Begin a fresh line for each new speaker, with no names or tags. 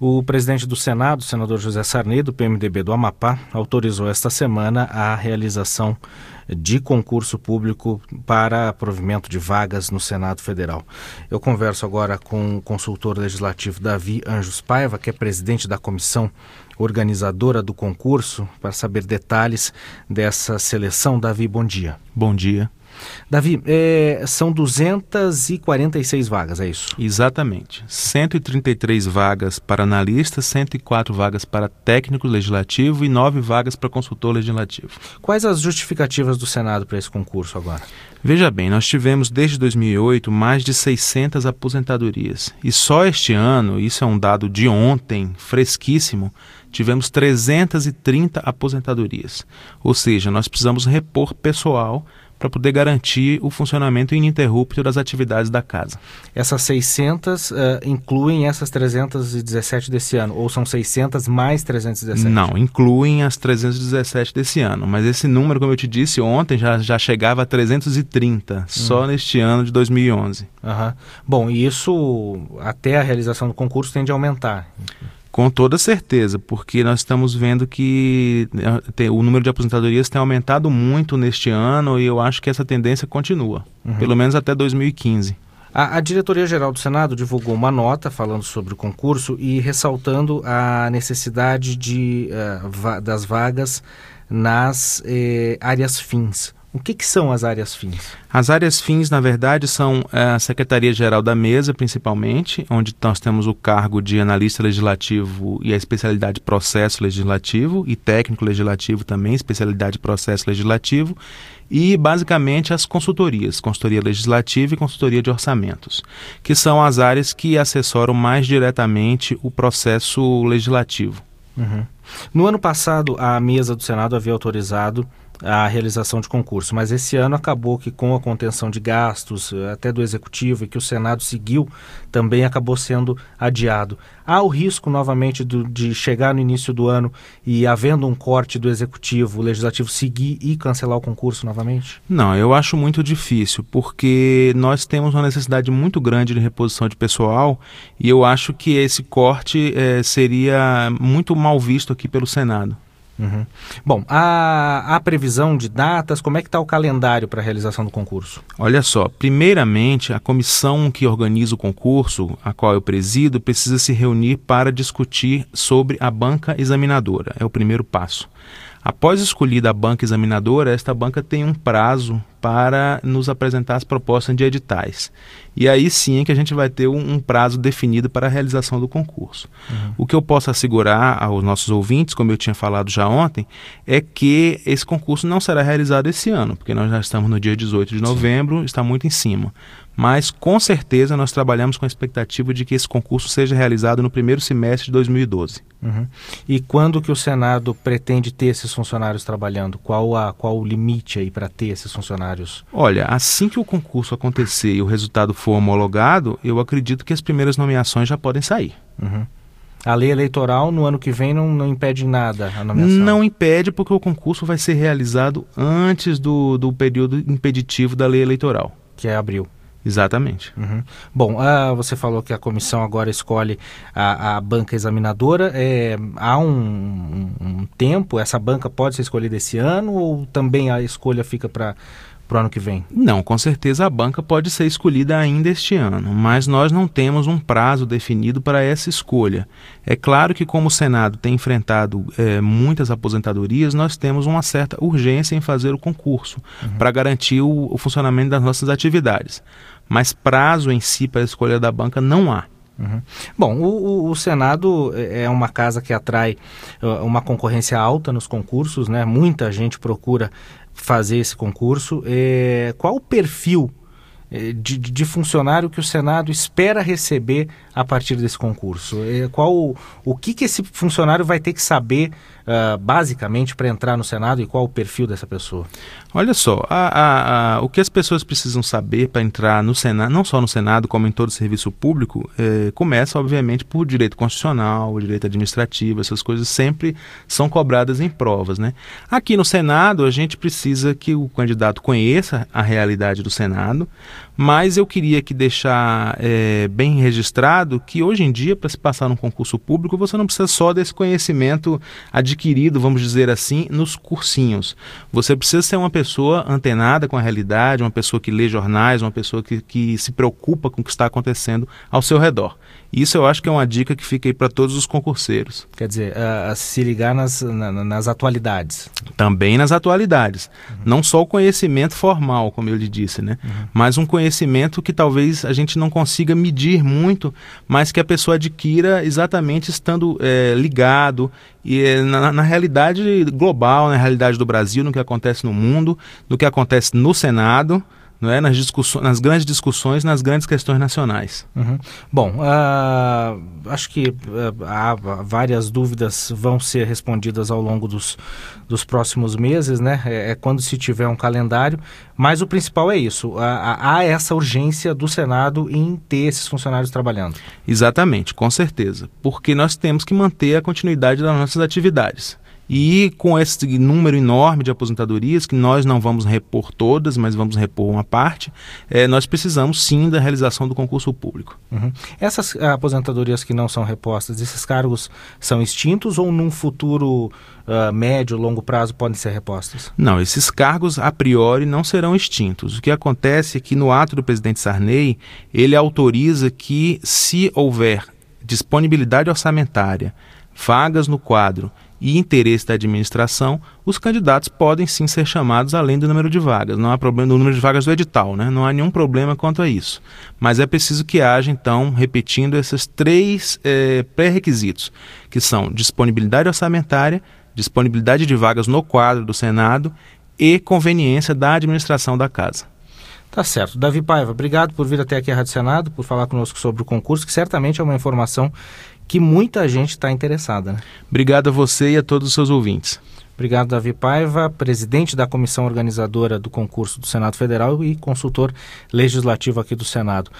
O presidente do Senado, o senador José Sarney, do PMDB do Amapá, autorizou esta semana a realização de concurso público para provimento de vagas no Senado Federal. Eu converso agora com o consultor legislativo Davi Anjos Paiva, que é presidente da comissão organizadora do concurso, para saber detalhes dessa seleção. Davi, bom dia.
Bom dia.
Davi, são 246 vagas, é isso?
Exatamente. 133 vagas para analista, 104 vagas para técnico legislativo e 9 vagas para consultor legislativo.
Quais as justificativas do Senado para esse concurso agora?
Veja bem, nós tivemos desde 2008 mais de 600 aposentadorias. E só este ano, isso é um dado de ontem, fresquíssimo, tivemos 330 aposentadorias. Ou seja, nós precisamos repor pessoal para poder garantir o funcionamento ininterrupto das atividades da casa.
Essas 600 incluem essas 317 desse ano, ou são 600 mais 317?
Não, incluem as 317 desse ano, mas esse número, como eu te disse ontem, já chegava a 330, só neste ano de 2011.
Bom, e isso, até a realização do concurso, tende a aumentar?
Com toda certeza, porque nós estamos vendo que o número de aposentadorias tem aumentado muito neste ano e eu acho que essa tendência continua, pelo menos até 2015.
A Diretoria-Geral do Senado divulgou uma nota falando sobre o concurso e ressaltando a necessidade das vagas nas áreas fins. O que são as áreas fins?
As áreas fins, na verdade, são a Secretaria-Geral da Mesa, principalmente, onde nós temos o cargo de analista legislativo e a especialidade processo legislativo, e técnico legislativo também, especialidade processo legislativo, e basicamente as consultorias, consultoria legislativa e consultoria de orçamentos, que são as áreas que assessoram mais diretamente o processo legislativo.
No ano passado, a mesa do Senado havia autorizado a realização de concurso, mas esse ano acabou que com a contenção de gastos, até do Executivo, e que o Senado seguiu, também acabou sendo adiado. Há o risco novamente de chegar no início do ano e, havendo um corte do Executivo, o Legislativo seguir e cancelar o concurso novamente?
Não, eu acho muito difícil, porque nós temos uma necessidade muito grande de reposição de pessoal e eu acho que esse corte seria muito mal visto aqui pelo Senado.
Bom, a previsão de datas, como é que está o calendário para a realização do concurso?
Olha só, primeiramente a comissão que organiza o concurso, a qual eu presido, precisa se reunir para discutir sobre a banca examinadora, é o primeiro passo. Após escolhida a banca examinadora, esta banca tem um prazo para nos apresentar as propostas de editais. E aí sim é que a gente vai ter um prazo definido para a realização do concurso. O que eu posso assegurar aos nossos ouvintes, como eu tinha falado já ontem, é que esse concurso não será realizado esse ano, porque nós já estamos no dia 18 de novembro, está muito em cima. Mas, com certeza, nós trabalhamos com a expectativa de que esse concurso seja realizado no primeiro semestre de 2012.
E quando que o Senado pretende ter esses funcionários trabalhando? Qual o limite aí para ter esses funcionários?
Olha, assim que o concurso acontecer e o resultado for homologado, eu acredito que as primeiras nomeações já podem sair.
A lei eleitoral no ano que vem não impede nada a nomeação?
Não impede, porque o concurso vai ser realizado antes do período impeditivo da lei eleitoral.
Que é abril.
Exatamente.
Bom, você falou que a comissão agora escolhe a banca examinadora. Há um tempo, essa banca pode ser escolhida esse ano ou também a escolha fica para o ano que vem?
Não, com certeza a banca pode ser escolhida ainda este ano, mas nós não temos um prazo definido para essa escolha. É claro que como o Senado tem enfrentado muitas aposentadorias, nós temos uma certa urgência em fazer o concurso para garantir o funcionamento das nossas atividades. Mas prazo em si para a escolha da banca não há.
Bom, o Senado é uma casa que atrai uma concorrência alta nos concursos, né? Muita gente procura fazer esse concurso. Qual o perfil de funcionário que o Senado espera receber a partir desse concurso? O que esse funcionário vai ter que saber basicamente, para entrar no Senado e qual o perfil dessa pessoa?
Olha só, o que as pessoas precisam saber para entrar no Senado, não só no Senado, como em todo serviço público, começa, obviamente, por direito constitucional, direito administrativo, essas coisas sempre são cobradas em provas, né? Aqui no Senado, a gente precisa que o candidato conheça a realidade do Senado, mas eu queria deixar bem registrado que hoje em dia, para se passar num concurso público, você não precisa só desse conhecimento adquirido, vamos dizer assim, nos cursinhos. Você precisa ser uma pessoa antenada com a realidade, uma pessoa que lê jornais, uma pessoa que se preocupa com o que está acontecendo ao seu redor. Isso eu acho que é uma dica que fica aí para todos os concurseiros.
Quer dizer, se ligar nas atualidades.
Também nas atualidades. Não só o conhecimento formal, como eu lhe disse, né? Mas um conhecimento que talvez a gente não consiga medir muito, mas que a pessoa adquira exatamente estando ligado na realidade global, na realidade do Brasil, no que acontece no mundo, no que acontece no Senado, não é? Nas grandes discussões, nas grandes questões nacionais.
Bom, acho que várias dúvidas vão ser respondidas ao longo dos próximos meses, né? Quando se tiver um calendário, mas o principal é isso, há essa urgência do Senado em ter esses funcionários trabalhando.
Exatamente, com certeza, porque nós temos que manter a continuidade das nossas atividades. E com esse número enorme de aposentadorias, que nós não vamos repor todas, mas vamos repor uma parte, nós precisamos sim da realização do concurso público.
Essas aposentadorias que não são repostas, esses cargos são extintos ou num futuro médio, longo prazo podem ser repostos?
Não, esses cargos a priori não serão extintos. O que acontece é que no ato do presidente Sarney, ele autoriza que, se houver disponibilidade orçamentária, vagas no quadro e interesse da administração, os candidatos podem sim ser chamados além do número de vagas. Não há problema do número de vagas do edital, né? Não há nenhum problema quanto a isso. Mas é preciso que haja, então, repetindo esses 3 pré-requisitos, que são disponibilidade orçamentária, disponibilidade de vagas no quadro do Senado e conveniência da administração da casa.
Tá certo. Davi Paiva, obrigado por vir até aqui à Rádio Senado, por falar conosco sobre o concurso, que certamente é uma informação que muita gente está interessada, né?
Obrigado a você e a todos os seus ouvintes.
Obrigado, Davi Paiva, presidente da comissão organizadora do concurso do Senado Federal e consultor legislativo aqui do Senado.